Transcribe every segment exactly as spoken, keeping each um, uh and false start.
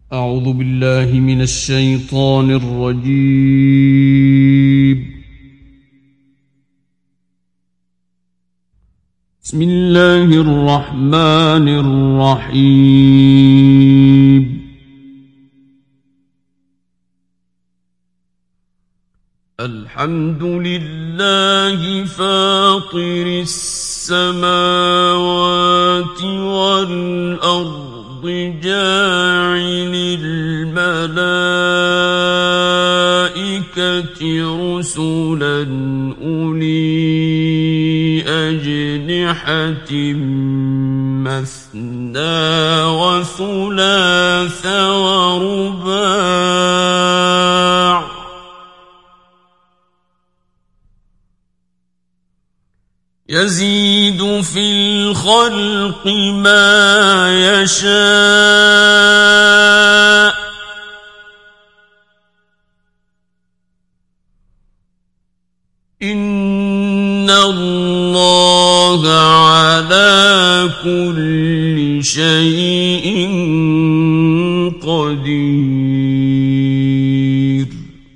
أعوذ بالله من الشيطان الرجيم. بسم الله الرحمن الرحيم. الحمد لله فاطر السماوات والأرض جاعل الملائكة رسلا أولي أجنحة مثنى وثلاث ورباع يزيد في الخلق ما يشاء إن الله على كل شيء قدير.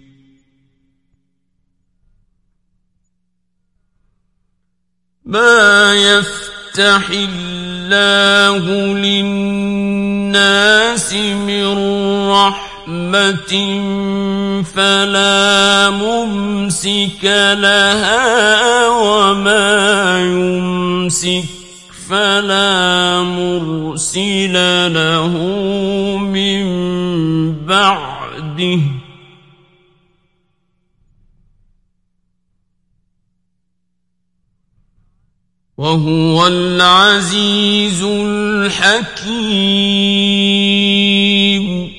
ما يفتح الله للناس من رحمة فلا ممسك لها وما يمسك فلا مرسل له من بعده وهو العزيز الحكيم.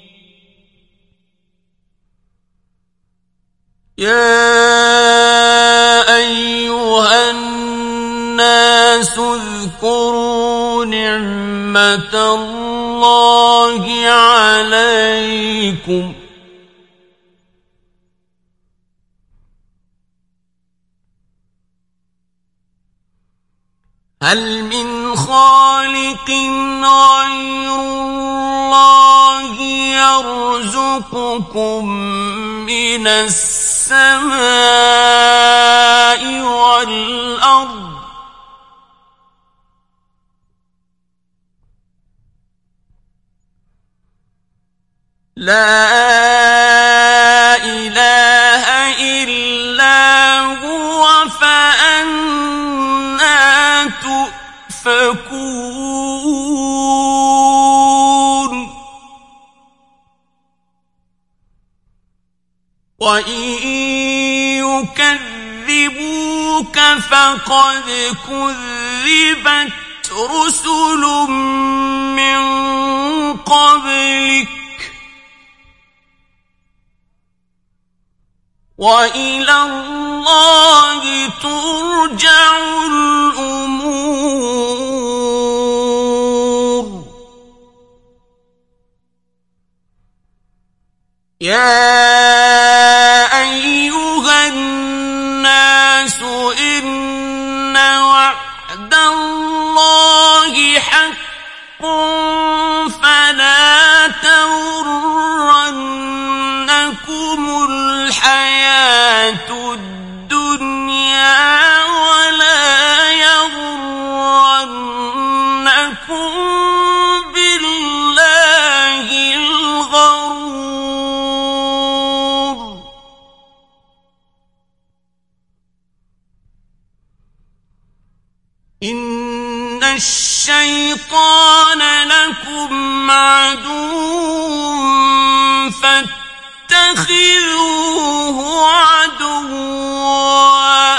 يا أيها الناس اذكروا نعمة الله عليكم هل من خالق غير الله يرزقكم من السماء والأرض لا إله إلا هو فأنى تؤفكون. وإن يكذبوك فقد كذبت رسل من قبلك وإلى الله ترجع الأمور. يا أيها الناس إن وعد الله حق فلا تغرنكم الحياة الدنيا ولا يغرنكم بالله الغرور. إن الشيطان لكم عدو فاتخذوه عدوا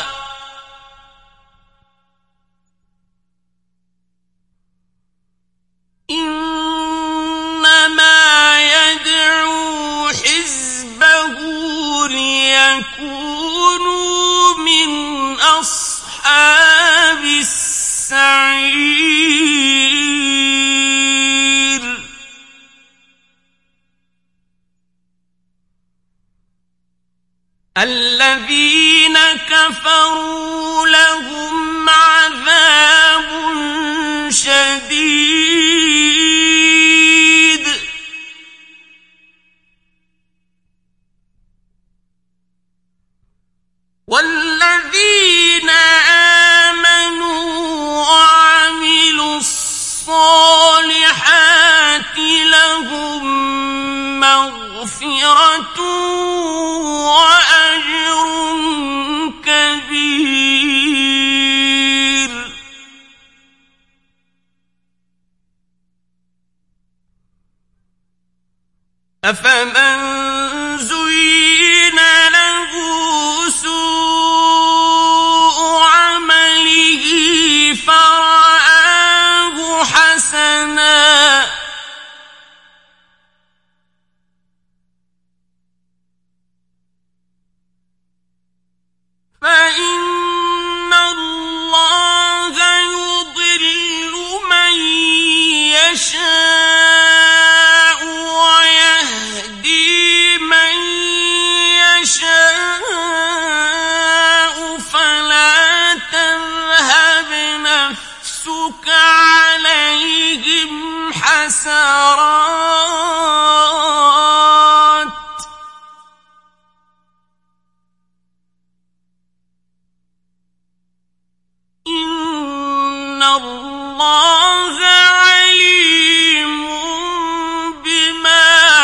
إنما يدعو حزبه ليكونوا من أصحاب السعير. الذين كفروا لهم عذاب شديد الصالحات لهم مغفرة وأجر كبير. أفمن زين له سوء عمله فرآه حسنا فإن الله يضل من يشاء ويهدي من يشاء فلا تذهب نفسك عليهم حسرات إن الله عليم بما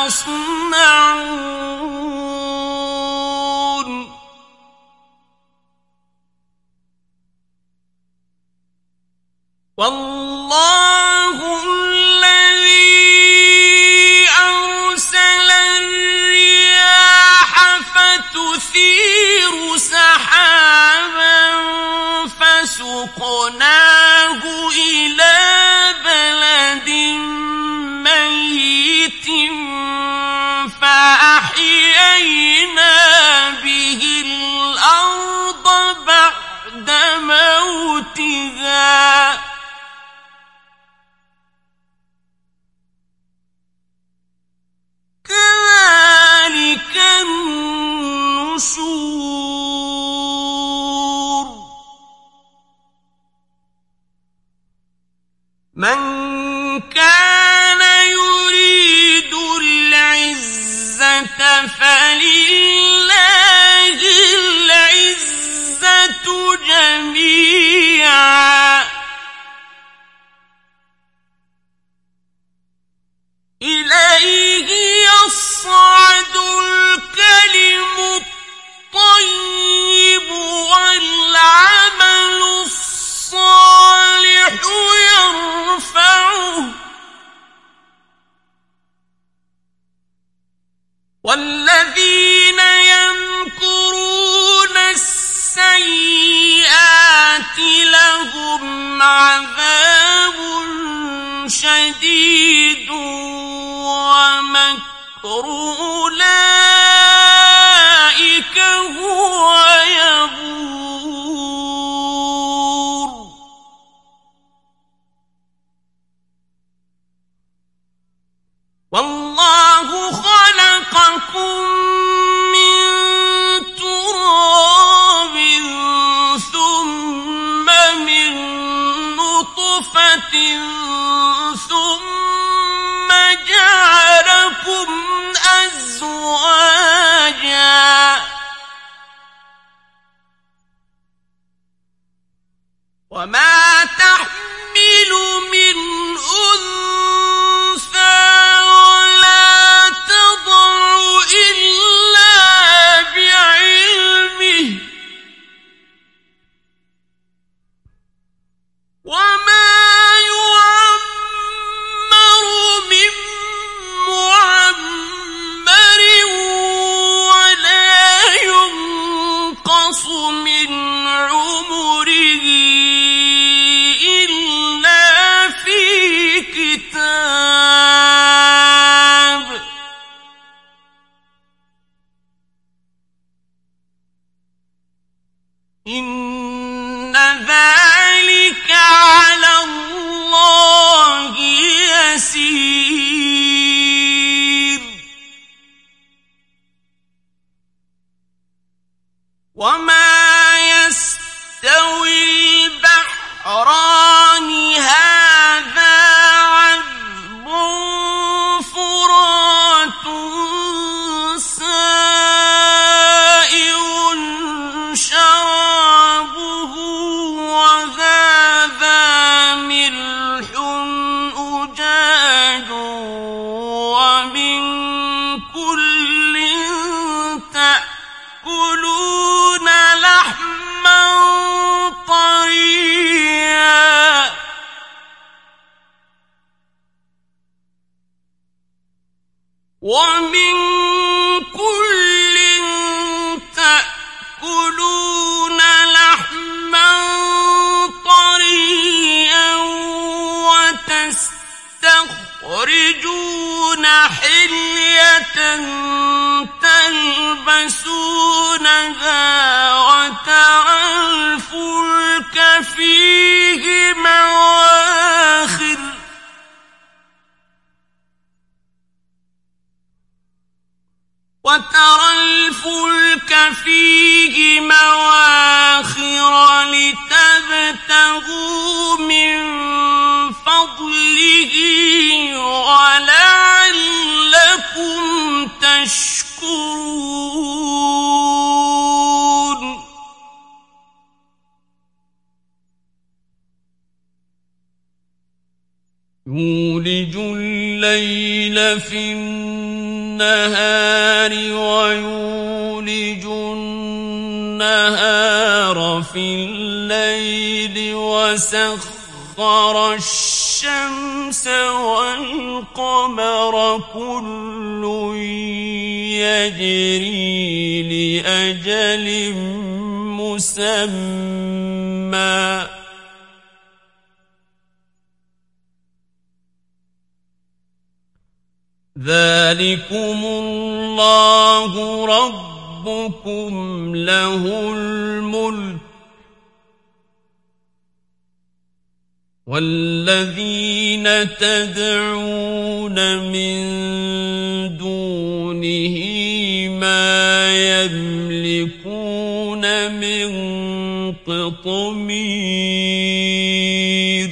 يصنعون. والله الذي أرسل الرياح فتثير سحابا فسقناه إلى بلد ميت فأحيينا به الأرض بعد موتها كذلك النشور. من كان يريد العزة فلله العزة جميعا إليه يصعد الكلم الطيب والعمل الصالح يرفعه والذين يمكرون السيئات لهم عذاب شديد ومكر أولئك هو يبور. والله خلقكم من تراب ثم من نطفة ثم جعلكم أزواجا ومن كل تأكلون لحما طريا وتستخرجون حلية تلبسونها وترى الفلك فيه مواخر وترى الفلك فيه مواخر لتبتغوا من فضله ولعلكم تشكرون. يولج الليل في النهار ويولج النهار في الليل وسخر الشمس والقمر كل يجري لأجل مسمى ذلكم الله ربكم له الملك والذين تدعون من دونه ما يملكون من قطمير.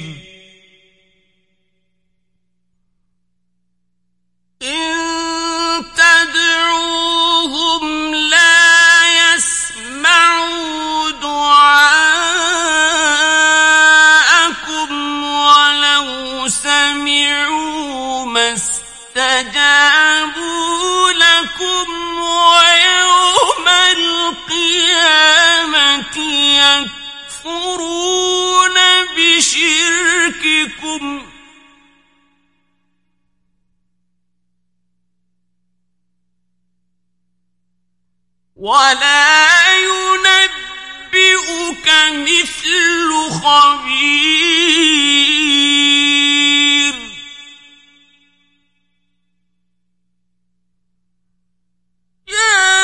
استجابوا لكم ويوم القيامة يكفرون بشرككم ولا ينبئك مثل خبير. يا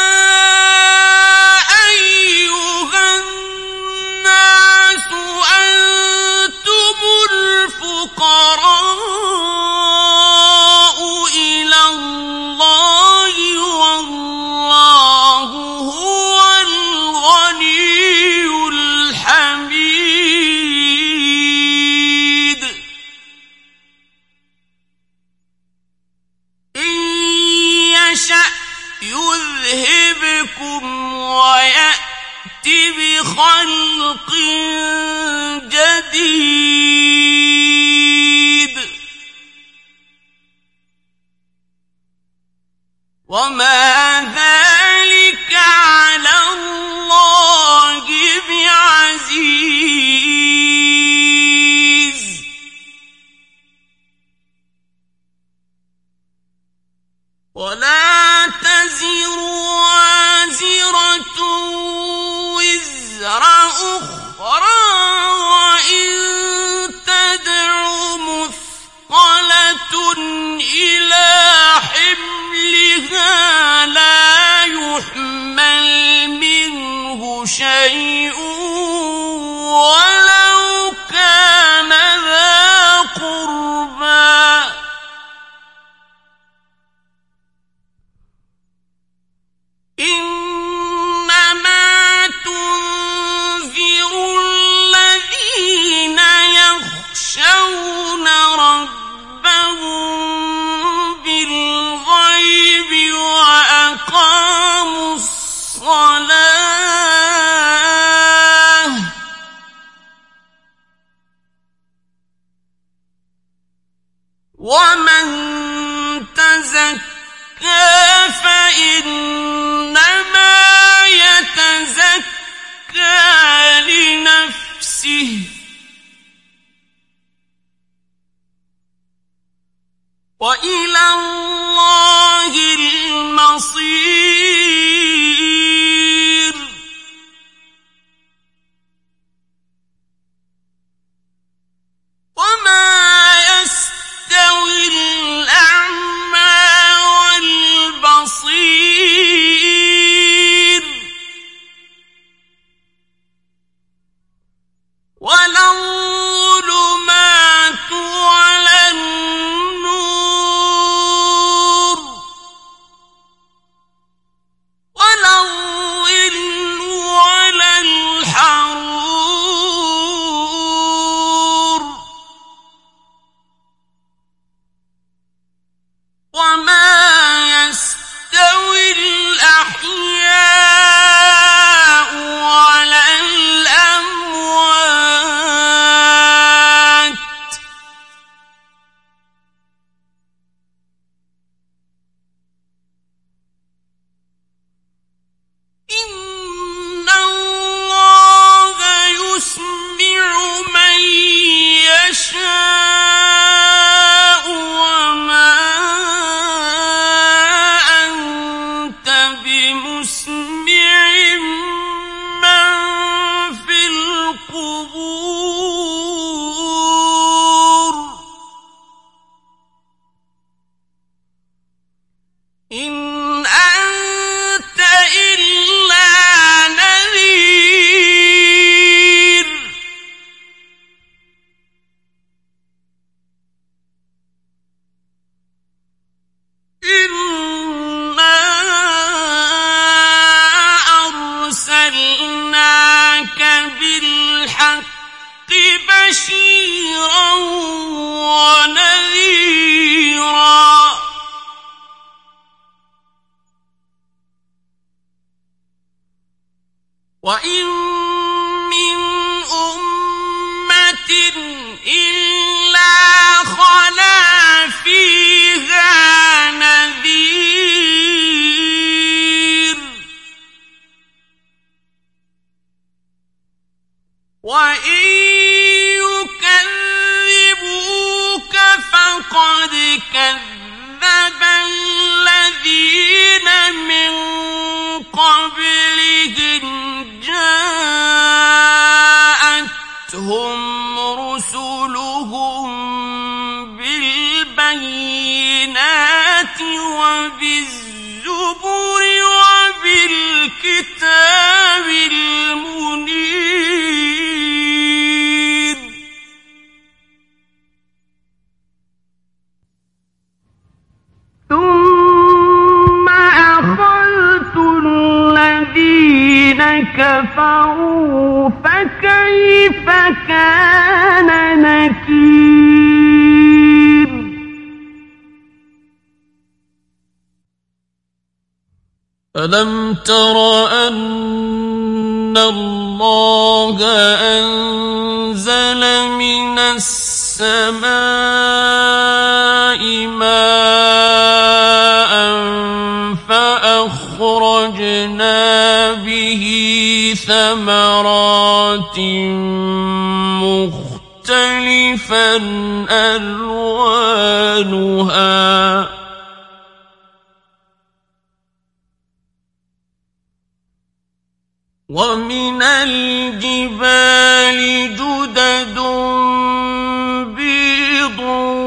أيها الناس أنتم الفقراء إلى الله والله هو الغني الحميد. إن يشأ يذهبكم ويأت بخلق جديد وما ذلك على الله بعزيز. ولا تزر وازرة وزر أخرى وإن تدع مثقلة إلى حملها لا يحمل منه شيء ولو كان ذا قربى. إنما تنذر الذين يخشون ربهم بالغيب وأقاموا الصلاة ومن تزكى فإنما يتزكى لنفسه وإلى الله الزبر وبالكتاب المنير ثم أخذت الذين كفروا فكيف كان نكير ألم تر أن الله أنزل من السماء ماء فأخرجنا به ثمرات مختلفا ألوانها ومن الجبال جدد بيض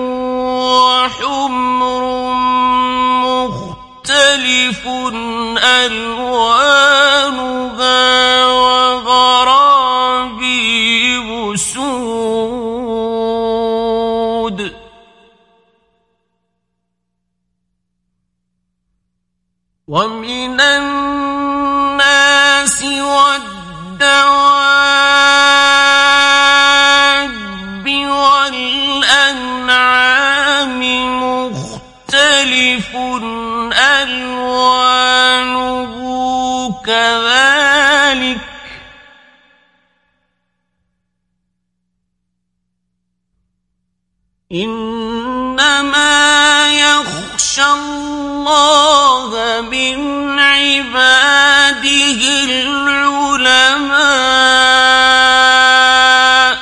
وحمر مختلف ألوانها وغرابيب سود ومن الناس والدواب والأنعام مختلف ألوانه كذلك إنما يخشى الله من عباده العلماء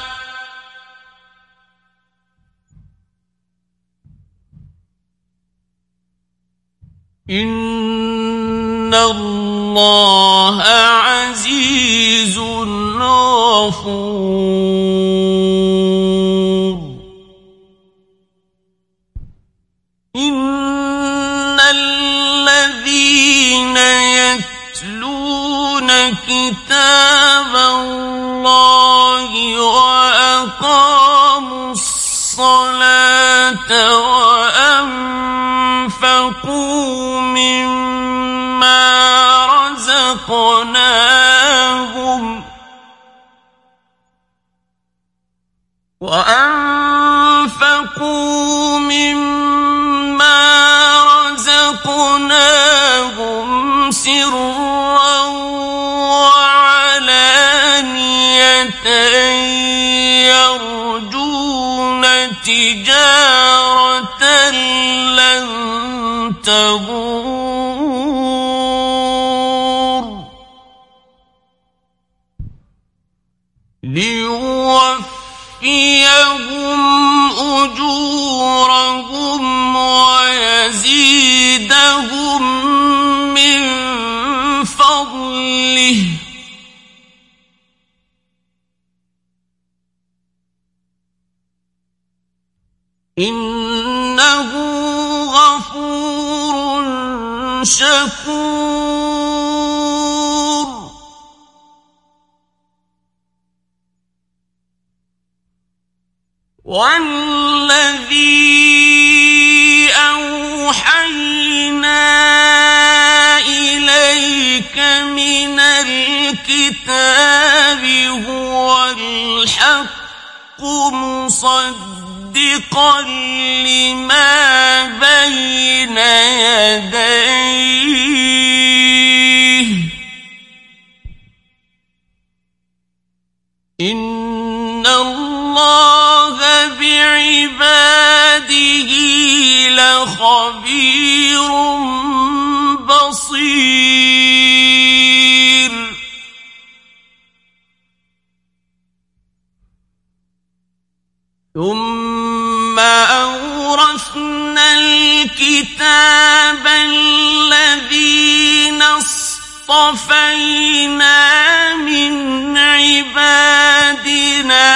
إن الله عزيز غفور إن الذين يتلون كتاب الله وأقاموا الصلاة وأنفقوا مما رزقناهم وأنفقوا مما رزقناهم سرا وعلانية يرجون تجارة لن تبور ليوفيهم أجورهم ويزيدهم من فضله إنه غفور شكور والذي أوحينا إليك من الكتاب هو الحق مصدقا لما بين يديه إن الله بعباده لخبير بصير ثم أورثنا الكتاب الذين اصطفينا من عبادنا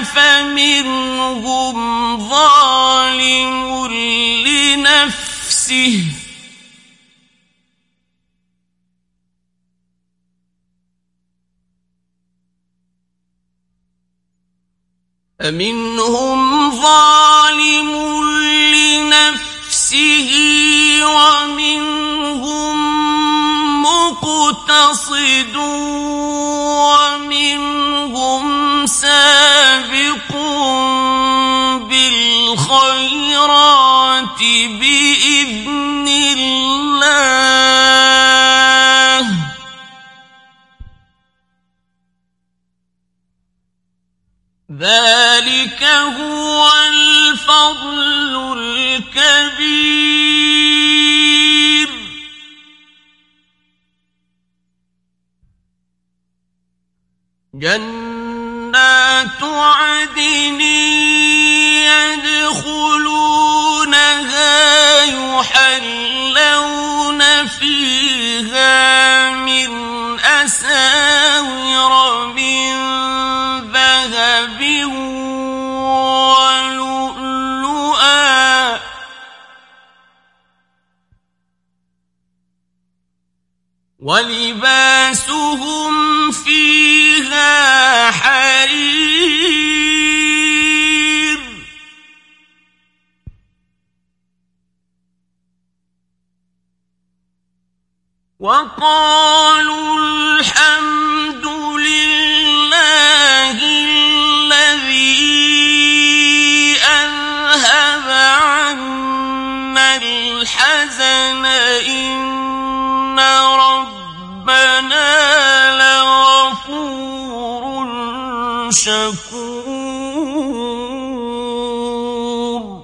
فمنهم ظالم لنفسه فمنهم ظالم لنفسه ومنهم مقتصد ومنهم سابق بالخيرات بإذن الله ذلك هو الفضل الكبير. جنات عدن يدخلونها يحلون فيها من أساور من ذهب ولؤلؤا ولباسهم فيها حرير. وقالوا الحمد لله الذي أذهب عنا الحزن إن ربنا لغفور شكور.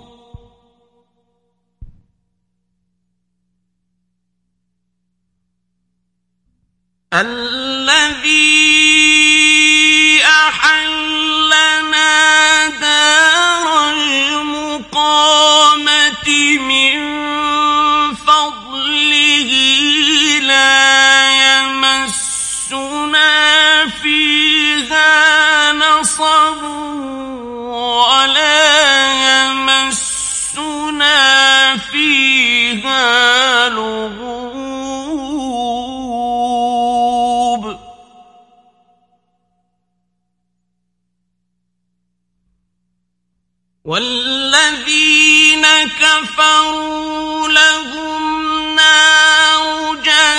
الذي أحلنا دار المقامة من فضله لا يمسنا فيها نصب ولا يمسنا فيها لغوب. والذين كفروا لهم نار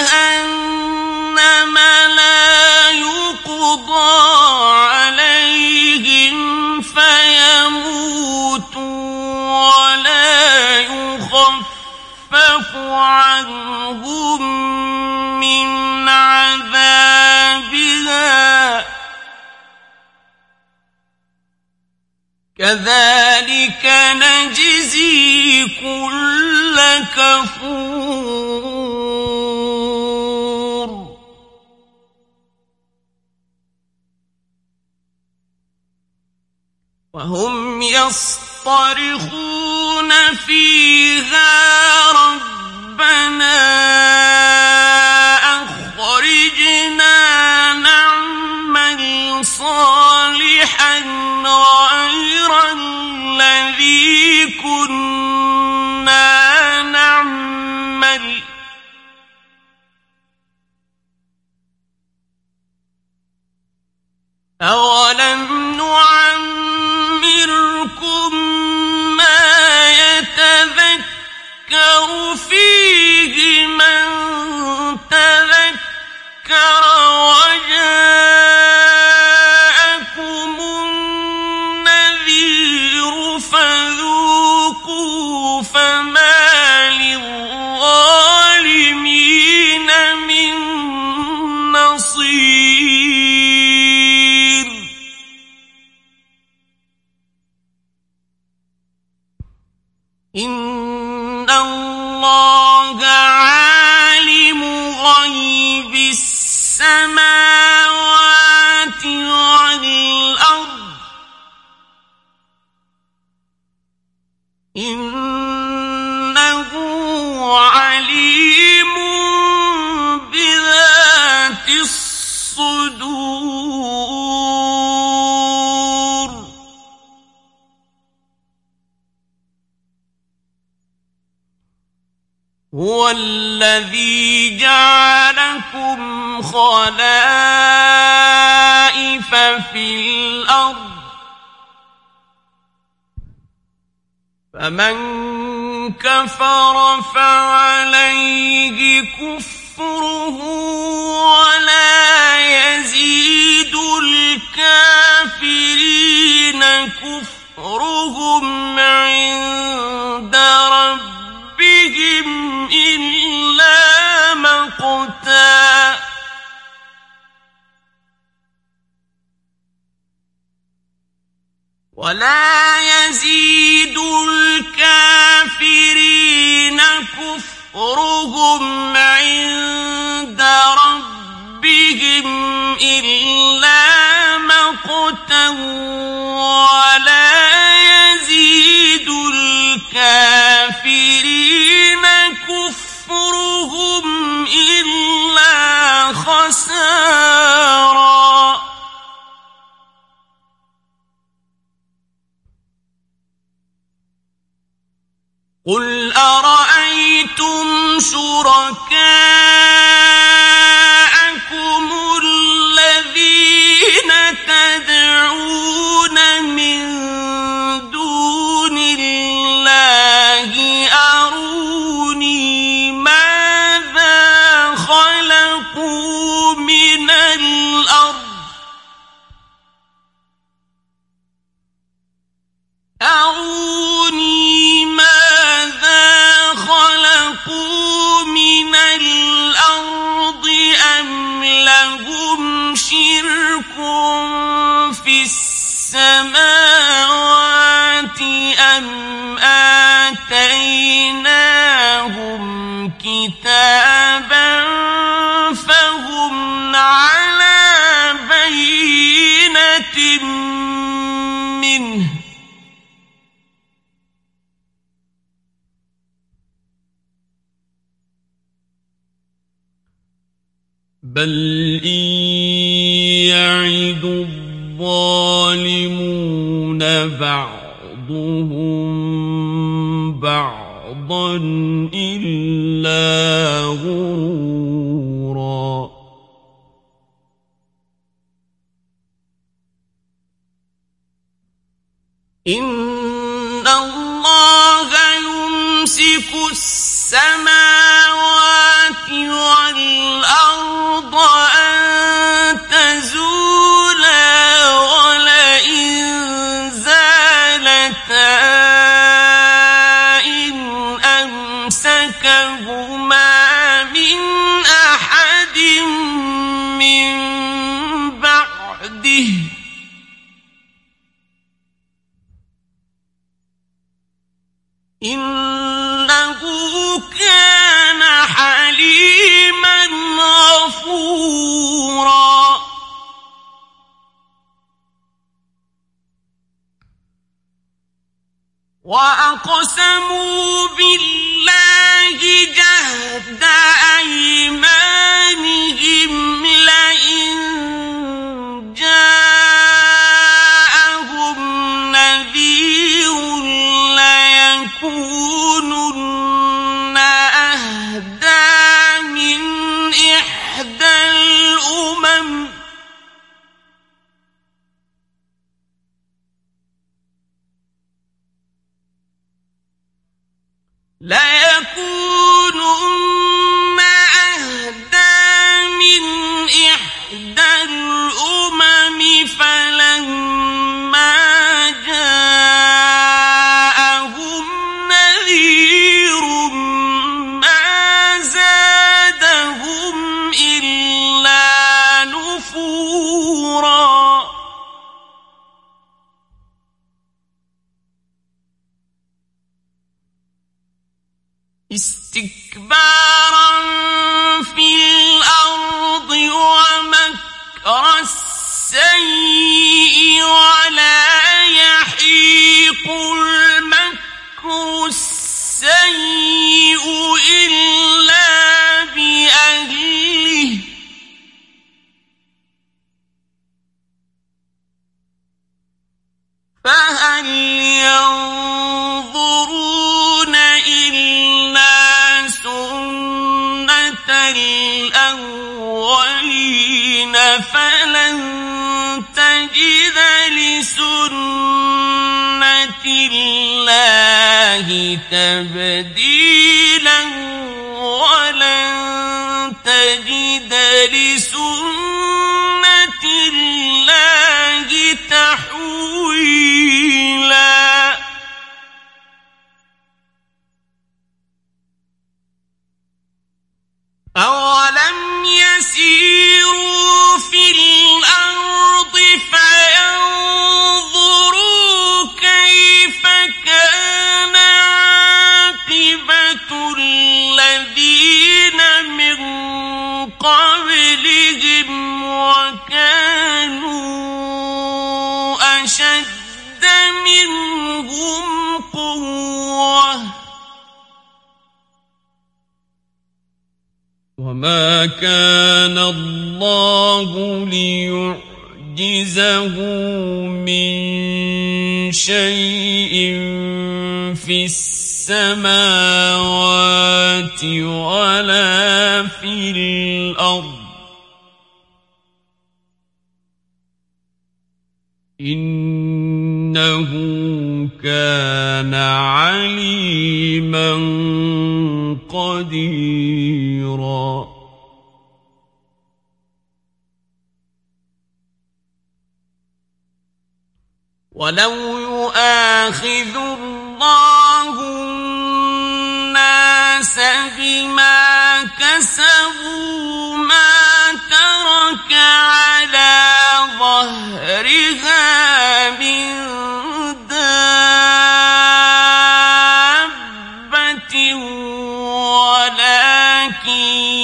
جهنم لا يقضى عليهم فيموتوا ولا يخفف عنهم من عذابها كذلك نجزي كل كفور. وهم يصطرخون فيها ربنا أخرجنا نعمل صالحا غير الذي كنا نعمل أولم نعمركم ما يتذكر فيه من تذكر وجاءكم النذير فذوقوا فما للظالمين من نصير. إن الله عالم غيب السماوات والأرض إنه عليم بذات الصدور. هو الذي جعلكم خلائف في الأرض فمن كفر فعليه كفره ولا يزيد الكافرين كفرهم عند ربهم إلا مقتا ولا يزيد الكافرين كفرهم عند ربهم إلا مقتا ولا يزيد الكافرين كفرهم إلا خسارا قل أرأيتم شركاءكم الذين تدعون من دون الله أروني ماذا خلقوا من الأرض أروني ماذا خلقوا من الأرض أم لهم شرك في السماوات أم آتيناهم كتابا فهم على بينة منه بل إن يعد الظالمون بعضهم بعضا إلا غرورا إن الله يمسك السماوات والأرض أن تزولا ولئن زالتا إن أمسكهما من أحد من بعده إنه كان حليما غفورا وأقسموا بالله جهد أيمانهم لئن جاءهم نذير ليكونن أهدى من إحدى الأمم ليكونن أهدى من إحدى الأمم فلما جاءهم نذير ما زادهم إلا نفورا استكبارا في الأرض ومكر السيء ولا يحيق المكر السيء إلا بأهله فهل ينظرون إلا سنة الأولين فلن تجد لسنة الله الله تبديلا ولن تجد لسنة الله تحويلا أولم يسيروا في الأرض فينظروا كيف كان عاقبة الذين من قبلهم وكانوا أشد منهم قوة وما كان الله ليعجزه من شيء في السماوات ولا في الأرض إنه كان عليما قديرا ولو يؤاخذ الله الناس بما كسبوا ما ترك على ظهرها من دابة ولكن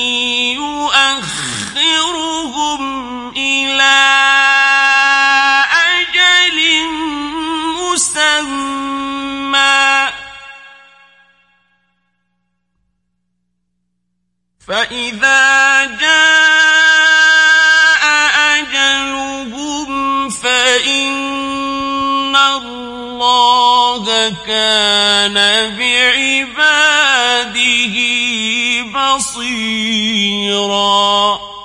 يؤخرهم إلى أجل مسمى فإذا جاء أجلهم فإن الله كان بعباده بصيرا